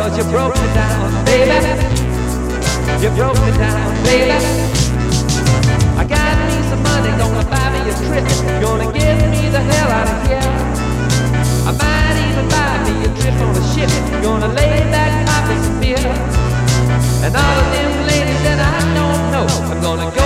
'cause you broke me down, baby. You broke me down, baby. I got me some money, gonna buy me a trip, gonna get me the hell out of here. I might even buy me a trip on a ship, gonna lay back, pop me some beer. And all of them ladies that I don't know, I'm gonna